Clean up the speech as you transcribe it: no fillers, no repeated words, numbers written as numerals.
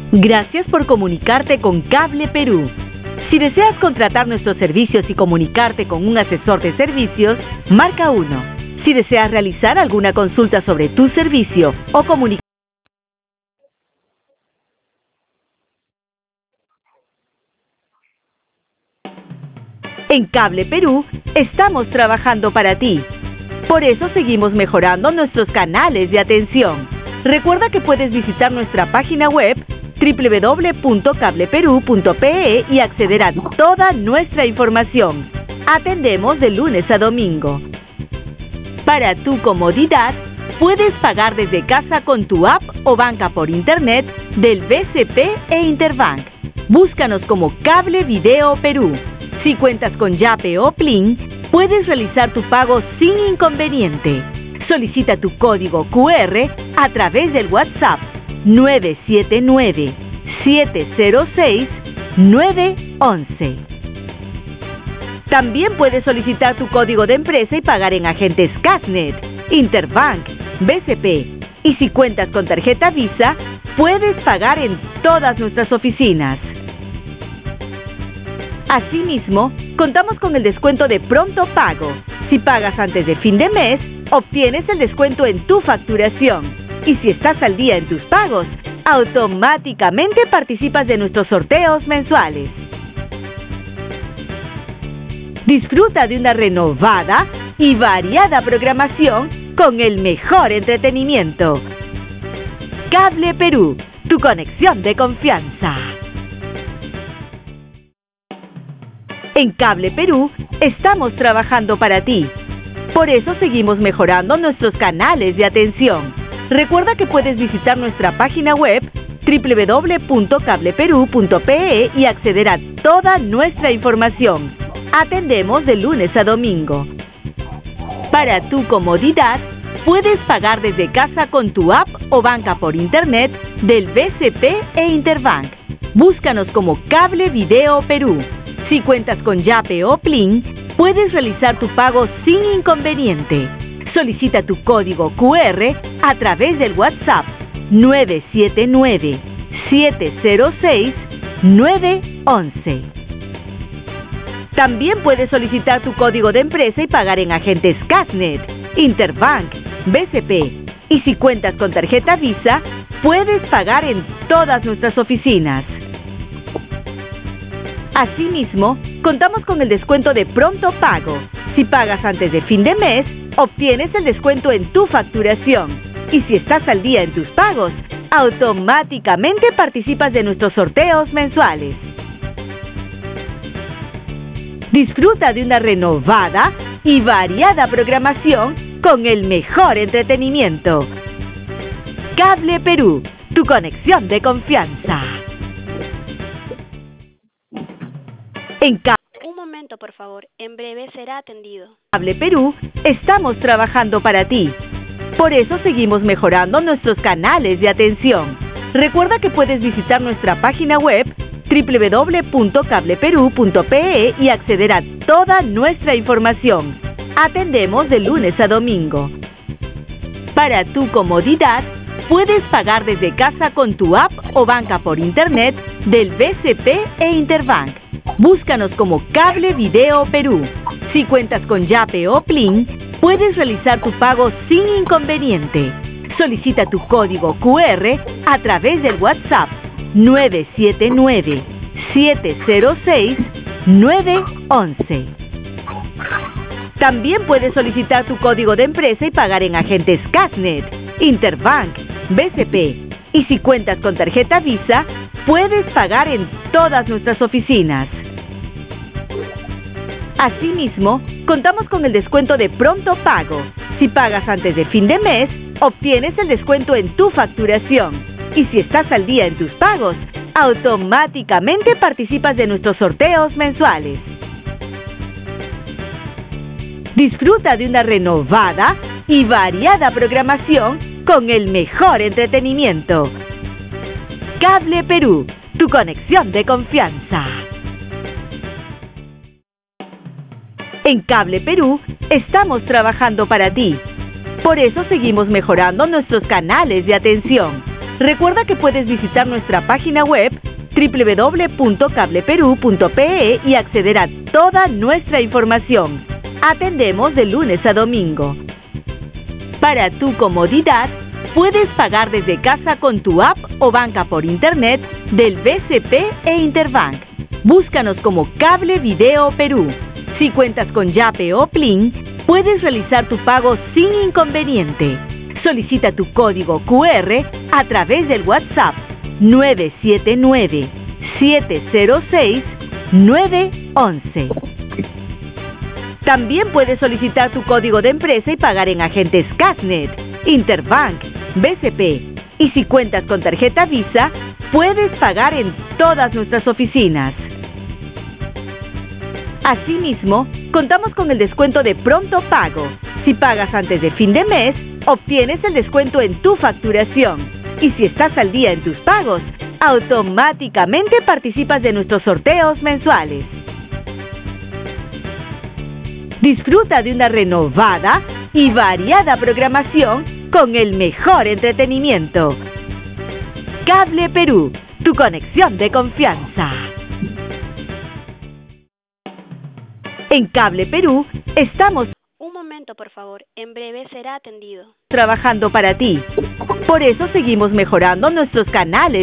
Gracias por comunicarte con Cable Perú. Si deseas contratar nuestros servicios y comunicarte con un asesor de servicios, marca 1. Si deseas realizar alguna consulta sobre tu servicio o comunicar en Cable Perú, estamos trabajando para ti. Por eso seguimos mejorando nuestros canales de atención. Recuerda que puedes visitar nuestra página web www.cableperú.pe y acceder a toda nuestra información. Atendemos de lunes a domingo. Para tu comodidad, puedes pagar desde casa con tu app o banca por internet del BCP e Interbank. Búscanos como Cable Video Perú. Si cuentas con Yape o Plin, puedes realizar tu pago sin inconveniente. Solicita tu código QR a través del WhatsApp 979-706-911. También puedes solicitar tu código de empresa y pagar en agentes Casnet, Interbank, BCP. Y si cuentas con tarjeta Visa, puedes pagar en todas nuestras oficinas. Asimismo, contamos con el descuento de pronto pago. Si pagas antes de fin de mes, obtienes el descuento en tu facturación. Y si estás al día en tus pagos, automáticamente participas de nuestros sorteos mensuales. Disfruta de una renovada y variada programación con el mejor entretenimiento. Cable Perú, tu conexión de confianza. En Cable Perú, estamos trabajando para ti. Por eso seguimos mejorando nuestros canales de atención. Recuerda que puedes visitar nuestra página web www.cableperú.pe y acceder a toda nuestra información. Atendemos de lunes a domingo. Para tu comodidad, puedes pagar desde casa con tu app o banca por internet del BCP e Interbank. Búscanos como Cable Video Perú. Si cuentas con Yape o Plin, puedes realizar tu pago sin inconveniente. Solicita tu código QR a través del WhatsApp 979-706-911. También puedes solicitar tu código de empresa y pagar en agentes Casnet, Interbank, BCP. Y si cuentas con tarjeta Visa, puedes pagar en todas nuestras oficinas. Asimismo, contamos con el descuento de pronto pago. Si pagas antes de fin de mes, obtienes el descuento en tu facturación. Y si estás al día en tus pagos, automáticamente participas de nuestros sorteos mensuales. Disfruta de una renovada y variada programación con el mejor entretenimiento. Cable Perú, tu conexión de confianza. Un momento, por favor. En breve será atendido. Cable Perú, estamos trabajando para ti. Por eso seguimos mejorando nuestros canales de atención. Recuerda que puedes visitar nuestra página web www.cableperú.pe y acceder a toda nuestra información. Atendemos de lunes a domingo. Para tu comodidad, puedes pagar desde casa con tu app o banca por internet del BCP e Interbank. Búscanos como Cable Video Perú. Si cuentas con Yape o Plin, puedes realizar tu pago sin inconveniente. Solicita tu código QR a través del WhatsApp 979-706-911. También puedes solicitar tu código de empresa y pagar en agentes Casnet, Interbank, BCP. Y si cuentas con tarjeta Visa, puedes pagar en todas nuestras oficinas. Asimismo, contamos con el descuento de pronto pago. Si pagas antes de fin de mes, obtienes el descuento en tu facturación. Y si estás al día en tus pagos, automáticamente participas de nuestros sorteos mensuales. Disfruta de una renovada y variada programación con el mejor entretenimiento. Cable Perú, tu conexión de confianza. En Cable Perú, estamos trabajando para ti. Por eso seguimos mejorando nuestros canales de atención. Recuerda que puedes visitar nuestra página web www.cableperu.pe y acceder a toda nuestra información. Atendemos de lunes a domingo. Para tu comodidad, puedes pagar desde casa con tu app o banca por internet del BCP e Interbank. Búscanos como Cable Video Perú. Si cuentas con Yape o Plin, puedes realizar tu pago sin inconveniente. Solicita tu código QR a través del WhatsApp 979-706-911. También puedes solicitar tu código de empresa y pagar en agentes Casnet, Interbank, BCP. Y si cuentas con tarjeta Visa, puedes pagar en todas nuestras oficinas. Asimismo, contamos con el descuento de pronto pago. Si pagas antes de fin de mes, obtienes el descuento en tu facturación. Y si estás al día en tus pagos, automáticamente participas de nuestros sorteos mensuales. Disfruta de una renovada y variada programación con el mejor entretenimiento. Cable Perú, tu conexión de confianza. En Cable Perú estamos Un momento, por favor. En breve será atendido. trabajando para ti. Por eso seguimos mejorando nuestros canales